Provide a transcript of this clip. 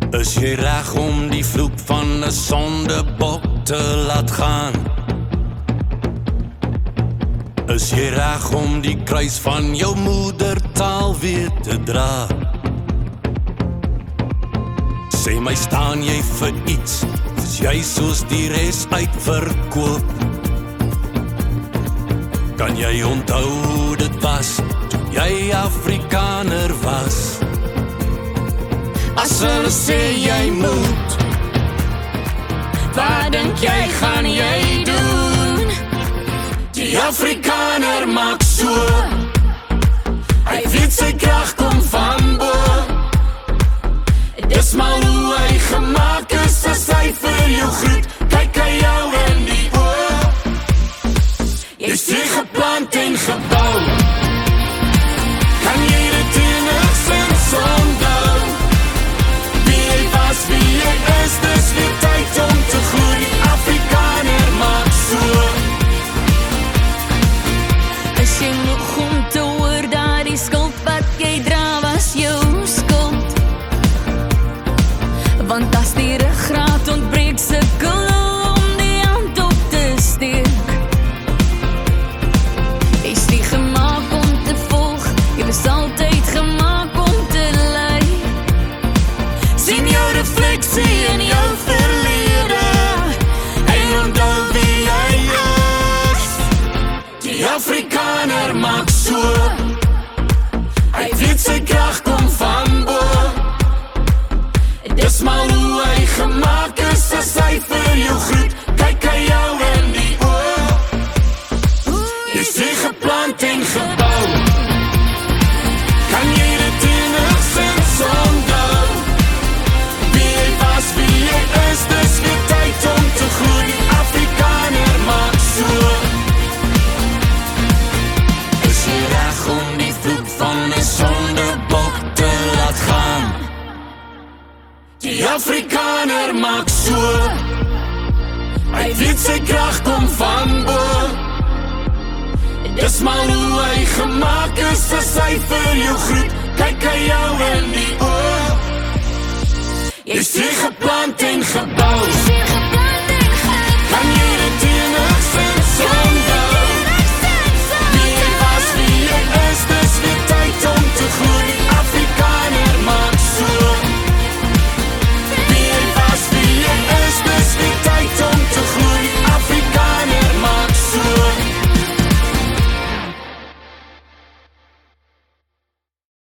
Is jy reg om die vloek van 'n sondebok te laat gaan? Is jy reg om die kruis van jou moedertaal weer te dra? Sê my, staan jy vir iets? Is jy soos die res uitverkoop? Kan jy onthou hoe dit was, toe jy Afrikaner was? As hulle sê jy moet, wat dink jy gaan jy doen? Die Afrikaner maak so, hy weet sy krag kom van bo. Dis maar hoe hy gemaak is, as hy vir jou groet, kyk hy jou in die oor. Jy's hier geplant en gebou, kan jy dit enigszins onthou? Wie jy was, wie jy is, dis weer tyd om te groei. Afrikaner maak so. Is jy moeg om te hoor dat die skuld wat jy dra was jou skuld? Want as die ruggraat ontbreek, sukkel om die hand op te steek. Is nie gemaak om te volg, jy was altyd gemaak om te lei. Sien jou refleksie in jou verlede, en onthou wie jy is. Die Afrikaner maak so, hy weet sy krag kom van bo. Dis maar hoe hy gemaak is, as hy vir jou groet, kyk hy jou in die oor. Jy's hier geplant en gebou, kan jy dit enigszins onthou? Wie jy was, wie jy is, dis weer tyd om te groei. Afrikaner maak so. Is jy reg om die vloek van 'n sondebok te laat gaan? Die Afrikaner maak so, hy weet sy krag kom van bo. Dis maar hoe hy gemaak is, as hy vir jou groet, kyk hy jou in die oor. Jy's hier geplant en gebou, kan jy dit enigszins onthou?